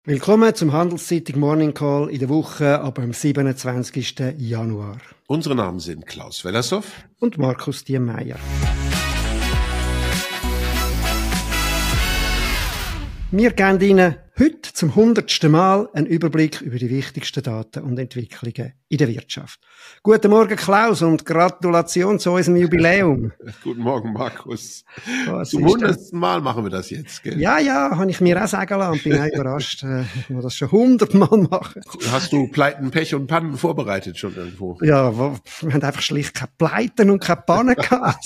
Willkommen zum Handelszeitung Morning Call in der Woche ab dem 27. Januar. Unsere Namen sind Klaus Wellershoff und Markus Diemeyer. Wir geben Ihnen heute zum 100. Mal einen Überblick über die wichtigsten Daten und Entwicklungen in der Wirtschaft. Guten Morgen, Klaus, und Gratulation zu unserem Jubiläum. Guten Morgen, Markus. Zum 100. Mal machen wir das jetzt, gell? Ja, habe ich mir auch sagen lassen und bin auch überrascht, dass wir das schon 100 Mal machen. Hast du Pleiten, Pech und Pannen vorbereitet schon irgendwo? Ja, wir haben einfach schlicht keine Pleiten und keine Pannen gehabt.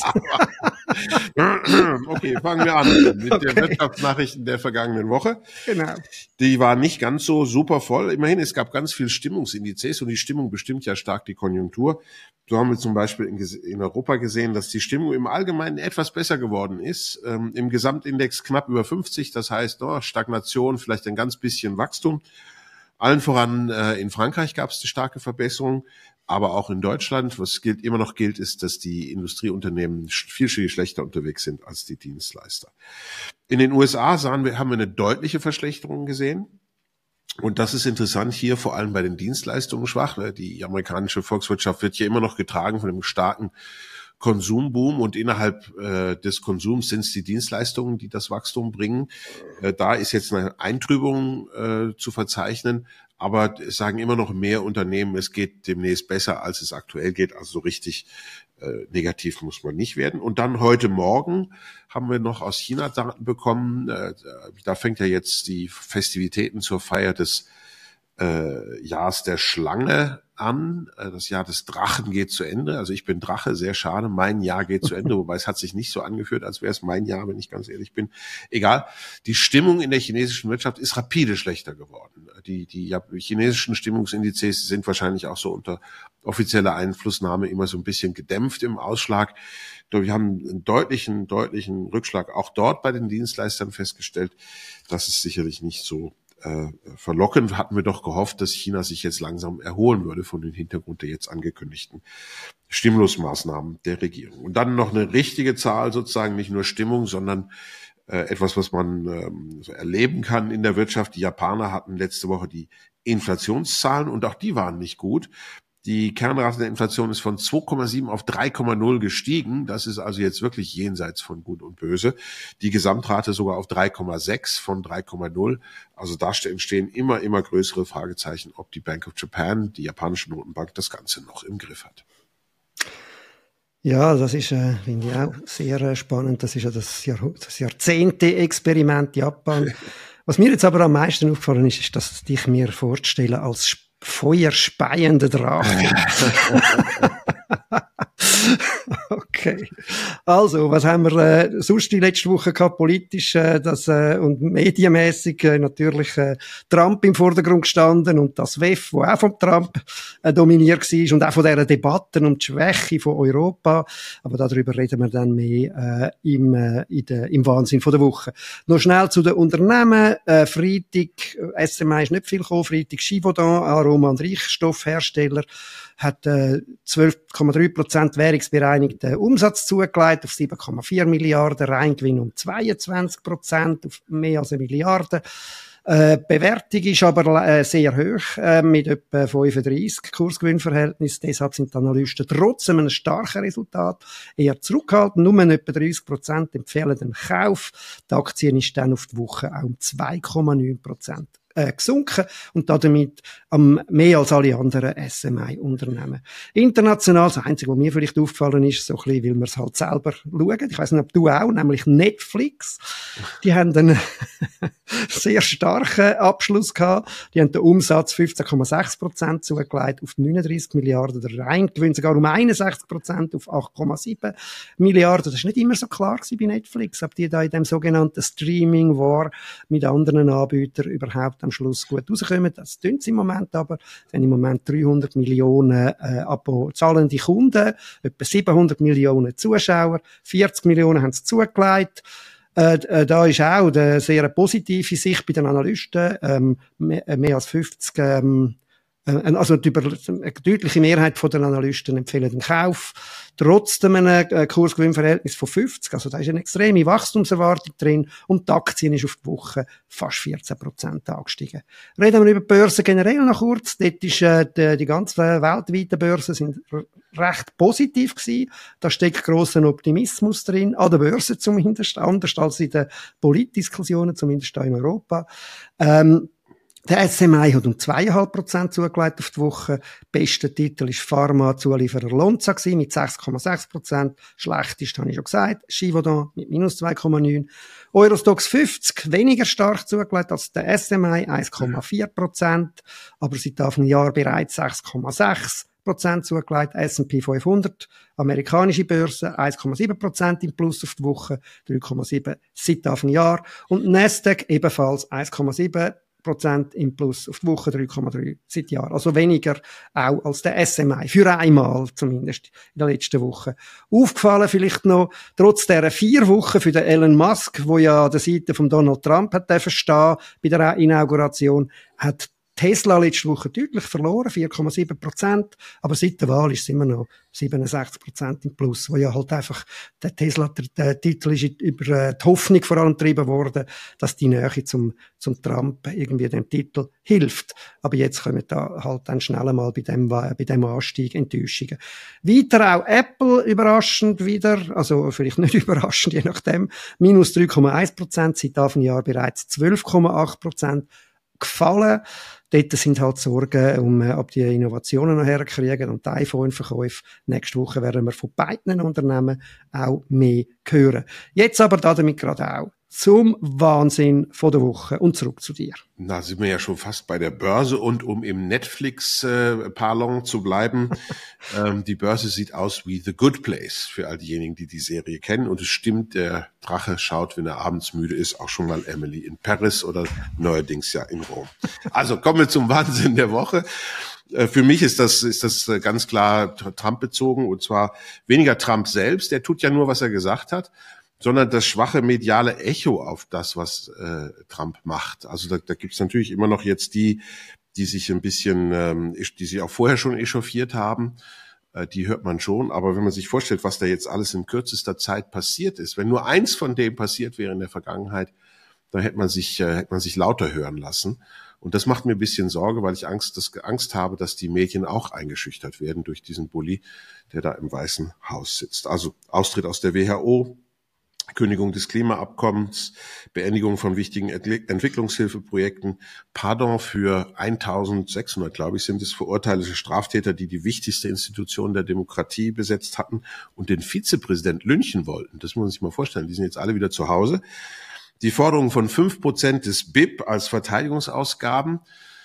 Okay, fangen wir an mit den Wirtschaftsnachrichten der vergangenen Woche. Genau. Die waren nicht ganz so super voll. Immerhin, es gab ganz viel Stimmungsindizes und die Stimmung bestimmt ja stark die Konjunktur. So haben wir zum Beispiel in Europa gesehen, dass die Stimmung im Allgemeinen etwas besser geworden ist. Im Gesamtindex knapp über 50, das heißt Stagnation, vielleicht ein ganz bisschen Wachstum. Allen voran in Frankreich gab es eine starke Verbesserung, aber auch in Deutschland. Was immer noch gilt, ist, dass die Industrieunternehmen viel schlechter unterwegs sind als die Dienstleister. In den USA haben wir eine deutliche Verschlechterung gesehen. Und das ist interessant hier, vor allem bei den Dienstleistungen schwach. Die amerikanische Volkswirtschaft wird hier immer noch getragen von einem starken Konsumboom, und innerhalb des Konsums sind es die Dienstleistungen, die das Wachstum bringen. Da ist jetzt eine Eintrübung zu verzeichnen, aber es sagen immer noch mehr Unternehmen, es geht demnächst besser, als es aktuell geht. Also so richtig negativ muss man nicht werden. Und dann heute Morgen haben wir noch aus China Daten bekommen. Da fängt ja jetzt die Festivitäten zur Feier des Jahres der Schlange an. Das Jahr des Drachen geht zu Ende. Also ich bin Drache, sehr schade. Mein Jahr geht zu Ende, wobei es hat sich nicht so angefühlt, als wäre es mein Jahr, wenn ich ganz ehrlich bin. Egal. Die Stimmung in der chinesischen Wirtschaft ist rapide schlechter geworden. Die chinesischen Stimmungsindizes sind wahrscheinlich auch so unter offizieller Einflussnahme immer so ein bisschen gedämpft im Ausschlag. Wir haben einen deutlichen Rückschlag auch dort bei den Dienstleistern festgestellt. Das ist sicherlich nicht so verlockend. Hatten wir doch gehofft, dass China sich jetzt langsam erholen würde von dem Hintergrund der jetzt angekündigten Stimulusmaßnahmen der Regierung. Und dann noch eine richtige Zahl sozusagen, nicht nur Stimmung, sondern etwas, was man erleben kann in der Wirtschaft. Die Japaner hatten letzte Woche die Inflationszahlen und auch die waren nicht gut. Die Kernrate der Inflation ist von 2,7 auf 3,0 gestiegen. Das ist also jetzt wirklich jenseits von Gut und Böse. Die Gesamtrate sogar auf 3,6 von 3,0. Also da entstehen immer größere Fragezeichen, ob die Bank of Japan, die japanische Notenbank, das Ganze noch im Griff hat. Ja, das ist, finde ich auch sehr spannend. Das ist ja das Jahrzehnte-Experiment Japan. Was mir jetzt aber am meisten aufgefallen ist, dass ich mir vorstelle als feuerspeiender Drache. Okay. Also, was haben wir sonst die letzte Woche gehabt, politisch und medienmässig natürlich Trump im Vordergrund gestanden und das WEF, wo auch von Trump dominiert war und auch von dieser Debatten um die Schwäche von Europa. Aber darüber reden wir dann mehr im Wahnsinn von der Woche. Noch schnell zu den Unternehmen. Freitag, SMI ist nicht viel gekommen. Freitag Givaudan, Aroma- und Reichstoffhersteller, hat 12,3% währungsbereinigten Umsatz zugelegt auf 7,4 Milliarden, Reingewinn um 22% auf mehr als 1 Milliarde. Bewertung ist aber sehr hoch, mit etwa 35 Kursgewinnverhältnis. Deshalb sind die Analysten trotz einem starken Resultat eher zurückhaltend. Nur etwa 30% empfehlen den Kauf. Die Aktie ist dann auf die Woche auch um 2,9% gesunken und damit mehr als alle anderen SMI-Unternehmen. International, das Einzige, was mir vielleicht aufgefallen ist, so ein bisschen, weil wir es halt selber schauen. Ich weiss nicht, ob du auch, nämlich Netflix. Die haben einen sehr starken Abschluss gehabt. Die haben den Umsatz 15,6% zugelegt auf 39 Milliarden. Der Reingewinn sogar um 61% auf 8,7 Milliarden. Das ist nicht immer so klar gewesen bei Netflix, ob die da in dem sogenannten Streaming War mit anderen Anbietern überhaupt am Schluss gut rauskommen. Das tun sie im Moment aber. Es sind im Moment 300 Millionen Abo-zahlende Kunden, etwa 700 Millionen Zuschauer, 40 Millionen haben es zugelegt. Da ist auch eine sehr positive Sicht bei den Analysten. Mehr als 50 Also eine deutliche Mehrheit von den Analysten empfehlen den Kauf. Trotz einem Kursgewinnverhältnis von 50, also da ist eine extreme Wachstumserwartung drin und die Aktien ist auf die Woche fast 14% angestiegen. Reden wir über die Börse generell noch kurz. Dort ist die ganzen weltweiten Börsen sind recht positiv gewesen. Da steckt grosser Optimismus drin, an der Börse zumindest, anders als in den Politdiskussionen, zumindest in Europa. Der SMI hat um 2,5% zugelegt auf die Woche. Bester Titel ist Pharma-Zulieferer Lonza gewesen, mit 6,6%. Schlechtest, habe ich schon gesagt, Givaudan mit minus 2,9%. Eurostoxx 50 weniger stark zugelegt als der SMI, 1,4%. Aber seit Anfang Jahr bereits 6,6% zugelegt. S&P 500, amerikanische Börse, 1,7% im Plus auf die Woche, 3,7% seit Anfang Jahr. Und Nasdaq ebenfalls 1,7% im Plus auf die Woche, 3,3 seit Jahr. Also weniger auch als der SMI. Für einmal zumindest in der letzten Woche. Aufgefallen vielleicht noch, trotz dieser 4 Wochen für den Elon Musk, wo ja an der Seite von Donald Trump hat stehen bei der Inauguration, hat Tesla letzte Woche deutlich verloren, 4,7%, aber seit der Wahl ist es immer noch 67% im Plus, wo ja halt einfach der Tesla, der Titel ist über die Hoffnung vor allem getrieben worden, dass die Nähe zum Trump irgendwie dem Titel hilft. Aber jetzt kommen da halt dann schnell mal bei dem Anstieg Enttäuschungen. Weiter auch Apple überraschend wieder, also vielleicht nicht überraschend, je nachdem, minus 3,1%, seit Anfang Jahr bereits 12,8% gefallen. Dort sind halt Sorgen, ob die Innovationen noch herkriegen und die iPhone-Verkäufe. Nächste Woche werden wir von beiden Unternehmen auch mehr hören. Jetzt aber damit gerade auch zum Wahnsinn von der Woche und zurück zu dir. Na, sind wir ja schon fast bei der Börse und um im Netflix-Parlon zu bleiben, die Börse sieht aus wie The Good Place für all diejenigen, die die Serie kennen. Und es stimmt, der Drache schaut, wenn er abends müde ist, auch schon mal Emily in Paris oder neuerdings ja in Rom. Also kommen wir zum Wahnsinn der Woche. Für mich ist das ganz klar Trump bezogen, und zwar weniger Trump selbst, der tut ja nur, was er gesagt hat, sondern das schwache mediale Echo auf das, was Trump macht. Also da gibt's natürlich immer noch jetzt die sich ein bisschen, die sich auch vorher schon echauffiert haben, die hört man schon. Aber wenn man sich vorstellt, was da jetzt alles in kürzester Zeit passiert ist, wenn nur eins von dem passiert wäre in der Vergangenheit, dann hätte man sich lauter hören lassen. Und das macht mir ein bisschen Sorge, weil ich Angst habe, dass die Medien auch eingeschüchtert werden durch diesen Bully, der da im Weißen Haus sitzt. Also Austritt aus der WHO, Kündigung des Klimaabkommens, Beendigung von wichtigen Entwicklungshilfeprojekten, Pardon für 1600, glaube ich, sind es verurteilte Straftäter, die die wichtigste Institution der Demokratie besetzt hatten und den Vizepräsident lynchen wollten. Das muss man sich mal vorstellen. Die sind jetzt alle wieder zu Hause. Die Forderung von 5% des BIP als Verteidigungsausgaben,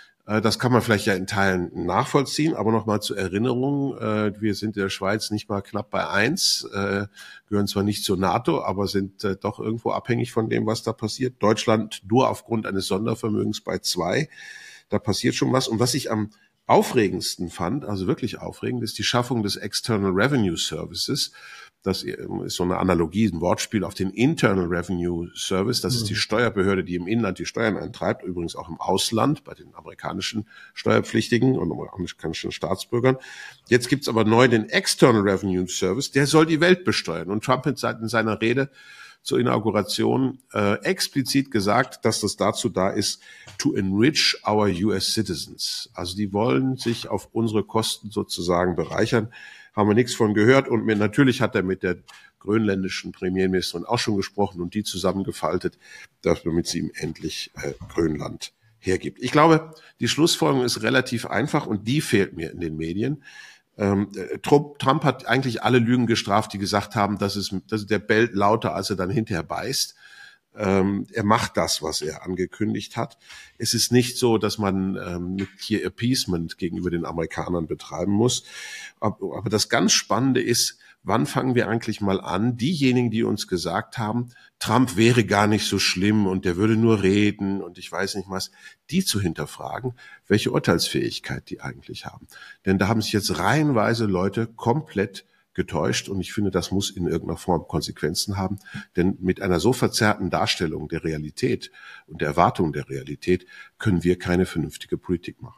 das kann man vielleicht ja in Teilen nachvollziehen, aber nochmal zur Erinnerung, wir sind in der Schweiz nicht mal knapp bei 1, gehören zwar nicht zur NATO, aber sind doch irgendwo abhängig von dem, was da passiert. Deutschland nur aufgrund eines Sondervermögens bei 2, da passiert schon was. Und was ich am aufregendsten fand, also wirklich aufregend, ist die Schaffung des External Revenue Services. Das ist so eine Analogie, ein Wortspiel auf den Internal Revenue Service. Das ist die Steuerbehörde, die im Inland die Steuern eintreibt, übrigens auch im Ausland bei den amerikanischen Steuerpflichtigen und amerikanischen Staatsbürgern. Jetzt gibt's aber neu den External Revenue Service, der soll die Welt besteuern. Und Trump hat in seiner Rede zur Inauguration explizit gesagt, dass das dazu da ist, to enrich our US citizens. Also die wollen sich auf unsere Kosten sozusagen bereichern. Haben wir nichts von gehört, und natürlich hat er mit der grönländischen Premierministerin auch schon gesprochen und die zusammengefaltet, damit sie ihm endlich Grönland hergibt. Ich glaube, die Schlussfolgerung ist relativ einfach und die fehlt mir in den Medien. Trump hat eigentlich alle Lügen gestraft, die gesagt haben, dass der bellt lauter, als er dann hinterher beißt. Er macht das, was er angekündigt hat. Es ist nicht so, dass man mit hier Appeasement gegenüber den Amerikanern betreiben muss. Aber das ganz Spannende ist, wann fangen wir eigentlich mal an, diejenigen, die uns gesagt haben, Trump wäre gar nicht so schlimm und der würde nur reden und ich weiß nicht was, die zu hinterfragen, welche Urteilsfähigkeit die eigentlich haben. Denn da haben sich jetzt reihenweise Leute komplett getäuscht, und ich finde, das muss in irgendeiner Form Konsequenzen haben, denn mit einer so verzerrten Darstellung der Realität und der Erwartung der Realität können wir keine vernünftige Politik machen.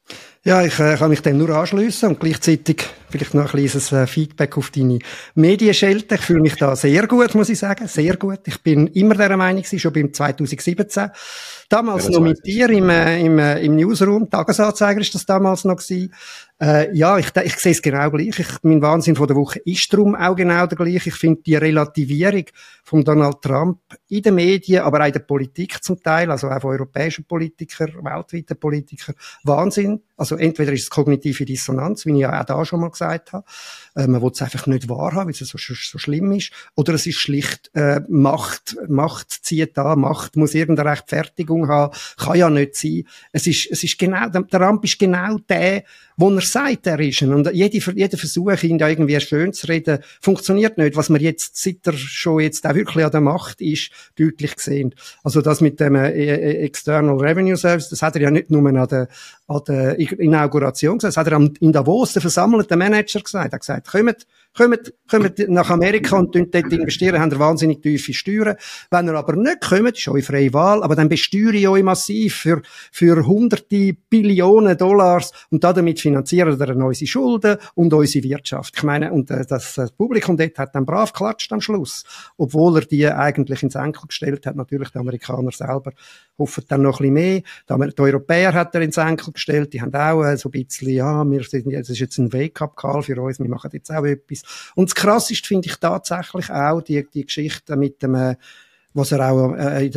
Ja, ich kann mich dem nur anschliessen und gleichzeitig vielleicht noch ein kleines Feedback auf deine Medienschelte. Ich fühle mich da sehr gut, muss ich sagen, sehr gut. Ich bin immer der Meinung gewesen, schon beim 2017. Damals noch mit dir im Newsroom, Tagesanzeiger ist das damals noch gewesen. Ja, ich sehe es genau gleich. Mein Wahnsinn von der Woche ist darum auch genau der gleiche. Ich finde die Relativierung von Donald Trump in den Medien, aber auch in der Politik zum Teil, also auch von europäischen Politikern, weltweiten Politikern, Wahnsinn. Also entweder ist es kognitive Dissonanz, wie ich ja auch da schon mal gesagt habe. Man will es einfach nicht wahrhaben, weil es so schlimm ist. Oder es ist schlicht Macht zieht an, Macht muss irgendeine Rechtfertigung haben, kann ja nicht sein. Es ist genau, der Trump ist genau der, wo er sagt, er ist. Und jeder Versuch, ihn da irgendwie schön zu reden, funktioniert nicht. Was man jetzt, seit er schon jetzt auch wirklich an der Macht ist, deutlich gesehen. Also das mit dem External Revenue Service, das hat er ja nicht nur an der Inauguration gesagt, das hat er in Davos, der versammelten Manager gesagt. Er hat gesagt, kommt nach Amerika und dort investieren, haben wahnsinnig tiefe Steuern. Wenn ihr aber nicht kommt, ist eure freie Wahl, aber dann besteuere ich euch massiv für hunderte Billionen Dollars und damit finanzieren wir unsere Schulden und unsere Wirtschaft. Ich meine, und das Publikum dort hat dann brav geklatscht am Schluss, obwohl er die eigentlich ins Enkel gestellt hat. Natürlich die Amerikaner selber hoffen dann noch ein bisschen mehr. Die Europäer hat er ins Enkel gestellt, die haben auch so ein bisschen, ja, das ist jetzt ein Wake-up-Call für uns, wir machen jetzt auch etwas. Und das Krasseste finde ich tatsächlich auch die Geschichte mit dem, was er auch in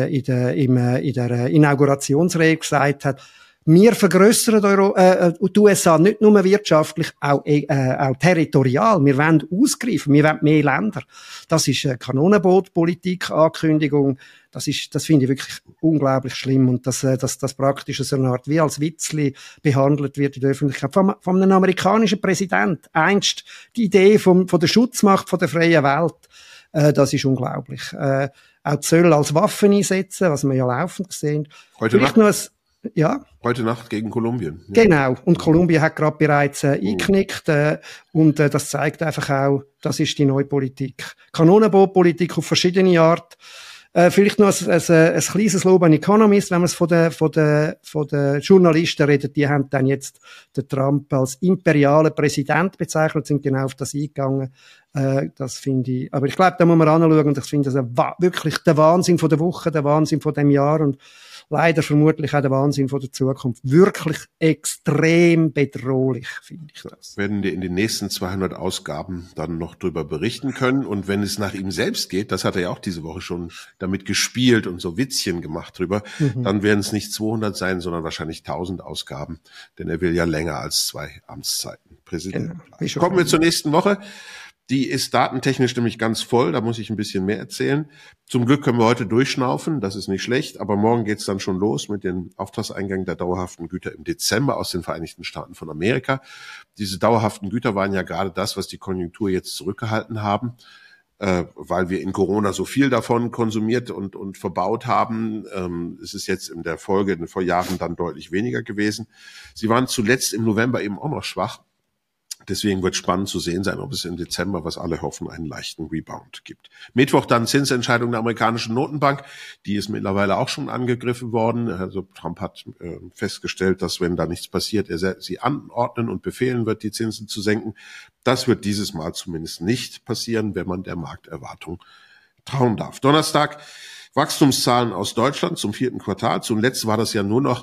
der Inaugurationsrede gesagt hat. Wir vergrössern die USA nicht nur wirtschaftlich, auch territorial. Wir wollen ausgreifen, wir wollen mehr Länder. Das ist eine Kanonenboot-Politik-Ankündigung. Das finde ich wirklich unglaublich schlimm. Und dass praktisch so eine Art wie als Witzli behandelt wird in der Öffentlichkeit. Von einem amerikanischen Präsident. Einst die Idee von der Schutzmacht von der freien Welt. Das ist unglaublich. Auch Zölle als Waffen einsetzen, was wir ja laufend sehen. Heute Nacht gegen Kolumbien. Ja. Genau. Und Kolumbien hat gerade bereits eingeknickt. Und das zeigt einfach auch, das ist die neue Politik. Kanonenbootpolitik auf verschiedene Art. Vielleicht noch ein kleines Lob an Economist, wenn man es von den Journalisten redet, die haben dann jetzt den Trump als imperialen Präsident bezeichnet, sind genau auf das eingegangen. Das finde ich, aber ich glaube, da muss man anschauen und ich finde das wirklich der Wahnsinn von der Woche, der Wahnsinn von dem Jahr und leider vermutlich auch der Wahnsinn von der Zukunft. Wirklich extrem bedrohlich, finde ich das. Werden wir in den nächsten 200 Ausgaben dann noch drüber berichten können. Und wenn es nach ihm selbst geht, das hat er ja auch diese Woche schon damit gespielt und so Witzchen gemacht drüber, dann werden es nicht 200 sein, sondern wahrscheinlich 1000 Ausgaben. Denn er will ja länger als 2 Amtszeiten Präsident bleiben. Kommen wir zur nächsten Woche. Die ist datentechnisch nämlich ganz voll, da muss ich ein bisschen mehr erzählen. Zum Glück können wir heute durchschnaufen, das ist nicht schlecht, aber morgen geht's dann schon los mit den Auftragseingängen der dauerhaften Güter im Dezember aus den Vereinigten Staaten von Amerika. Diese dauerhaften Güter waren ja gerade das, was die Konjunktur jetzt zurückgehalten haben, weil wir in Corona so viel davon konsumiert und verbaut haben. Es ist jetzt in der Folge, in den Vorjahren dann deutlich weniger gewesen. Sie waren zuletzt im November eben auch noch schwach. Deswegen wird spannend zu sehen sein, ob es im Dezember, was alle hoffen, einen leichten Rebound gibt. Mittwoch dann Zinsentscheidung der amerikanischen Notenbank. Die ist mittlerweile auch schon angegriffen worden. Also Trump hat festgestellt, dass wenn da nichts passiert, er sie anordnen und befehlen wird, die Zinsen zu senken. Das wird dieses Mal zumindest nicht passieren, wenn man der Markterwartung trauen darf. Donnerstag Wachstumszahlen aus Deutschland zum 4. Quartal. Zuletzt war das ja nur noch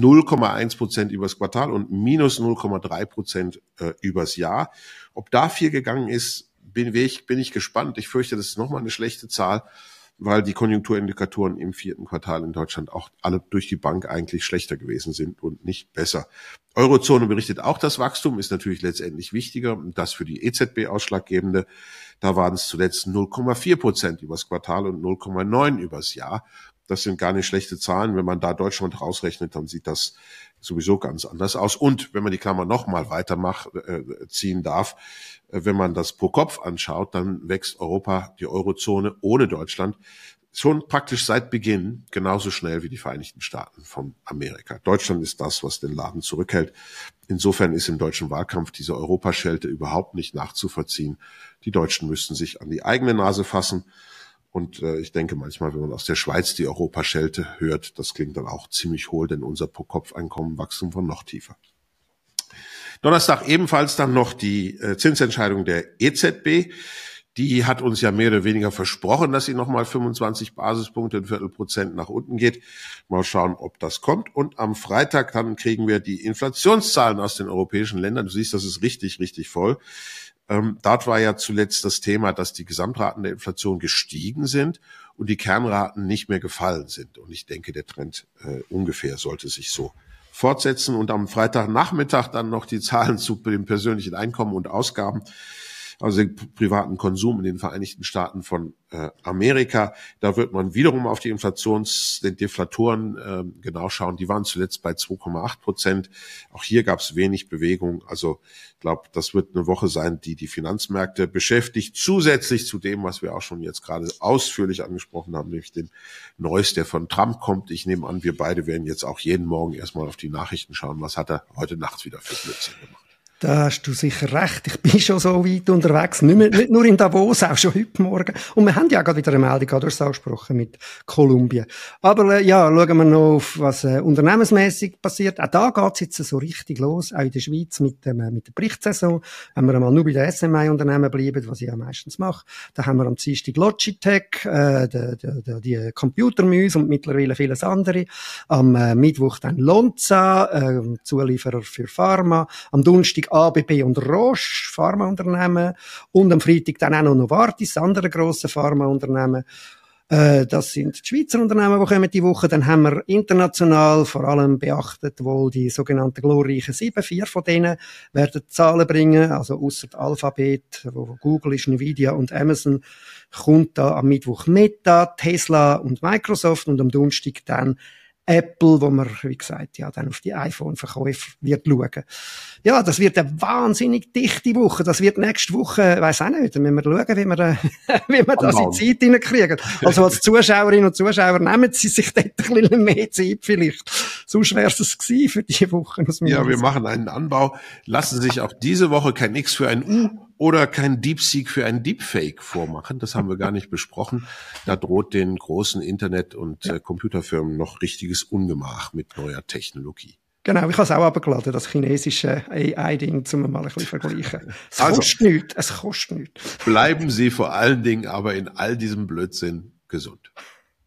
0,1% übers Quartal und minus 0,3% übers Jahr. Ob da viel gegangen ist, bin ich gespannt. Ich fürchte, das ist nochmal eine schlechte Zahl, weil die Konjunkturindikatoren im 4. Quartal in Deutschland auch alle durch die Bank eigentlich schlechter gewesen sind und nicht besser. Eurozone berichtet auch, das Wachstum ist natürlich letztendlich wichtiger und das für die EZB ausschlaggebende. Da waren es zuletzt 0,4% übers Quartal und 0,9% übers Jahr. Das sind gar nicht schlechte Zahlen. Wenn man da Deutschland rausrechnet, dann sieht das sowieso ganz anders aus. Und wenn man die Klammer nochmal ziehen darf, wenn man das pro Kopf anschaut, dann wächst Europa, die Eurozone ohne Deutschland, schon praktisch seit Beginn genauso schnell wie die Vereinigten Staaten von Amerika. Deutschland ist das, was den Laden zurückhält. Insofern ist im deutschen Wahlkampf diese Europaschelte überhaupt nicht nachzuvollziehen. Die Deutschen müssten sich an die eigene Nase fassen Und ich denke manchmal, wenn man aus der Schweiz die Europaschelte hört, das klingt dann auch ziemlich hohl, denn unser Pro-Kopf-Einkommen-Wachstum war noch tiefer. Donnerstag ebenfalls dann noch die Zinsentscheidung der EZB. Die hat uns ja mehr oder weniger versprochen, dass sie nochmal 25 Basispunkte, 0,25% nach unten geht. Mal schauen, ob das kommt. Und am Freitag dann kriegen wir die Inflationszahlen aus den europäischen Ländern. Du siehst, das ist richtig, richtig voll. Dort war ja zuletzt das Thema, dass die Gesamtraten der Inflation gestiegen sind und die Kernraten nicht mehr gefallen sind. Und ich denke, der Trend ungefähr sollte sich so fortsetzen. Und am Freitagnachmittag dann noch die Zahlen zu dem persönlichen Einkommen und Ausgaben, also den privaten Konsum in den Vereinigten Staaten von Amerika. Da wird man wiederum auf die den Deflatoren genau schauen. Die waren zuletzt bei 2,8%. Auch hier gab es wenig Bewegung. Also ich glaube, das wird eine Woche sein, die die Finanzmärkte beschäftigt, zusätzlich zu dem, was wir auch schon jetzt gerade ausführlich angesprochen haben, nämlich den Neues, der von Trump kommt. Ich nehme an, wir beide werden jetzt auch jeden Morgen erstmal auf die Nachrichten schauen. Was hat er heute Nacht wieder für Blödsinn gemacht? Da hast du sicher recht. Ich bin schon so weit unterwegs. Nicht nur in Davos, auch schon heute Morgen. Und wir haben ja gerade wieder eine Meldung, du hast es angesprochen, mit Kolumbien. Aber ja, schauen wir noch auf, was unternehmensmässig passiert. Auch da geht's jetzt so richtig los, auch in der Schweiz mit der Berichtssaison. Wenn wir einmal nur bei den SMI-Unternehmen bleiben, was ich ja meistens mache, da haben wir am Dienstag Logitech, die Computermäuse und mittlerweile vieles andere. Am Mittwoch dann Lonza, Zulieferer für Pharma. Am Donnerstag ABB und Roche, Pharmaunternehmen. Und am Freitag dann auch noch Novartis, andere grosse Pharmaunternehmen. Das sind die Schweizer Unternehmen, die kommen die Woche. Dann haben wir international vor allem beachtet wohl die sogenannten glorreichen 7. 4 von denen werden Zahlen bringen. Also ausser Alphabet, wo Google ist, Nvidia und Amazon, kommt da am Mittwoch Meta, Tesla und Microsoft und am Donnerstag dann Apple, wo man, wie gesagt, ja, dann auf die iPhone-Verkäufe wird schauen. Ja, das wird eine wahnsinnig dichte Woche. Das wird nächste Woche, weiss auch nicht, wenn wir schauen, wie wir das in Zeit hineinkriegen. Also als Zuschauerinnen und Zuschauer nehmen Sie sich dort ein bisschen mehr Zeit vielleicht. Sonst wäre es gewesen für die Woche. Ja, wir machen einen Anbau. Lassen sich auch diese Woche kein X für ein U oder kein DeepSeek für ein Deepfake vormachen. Das haben wir gar nicht besprochen. Da droht den großen Internet- und Computerfirmen noch richtiges Ungemach mit neuer Technologie. Genau, ich habe es auch abgeladen, das chinesische AI-Ding, um mal ein bisschen vergleichen. Es kostet nichts. Bleiben Sie vor allen Dingen aber in all diesem Blödsinn gesund.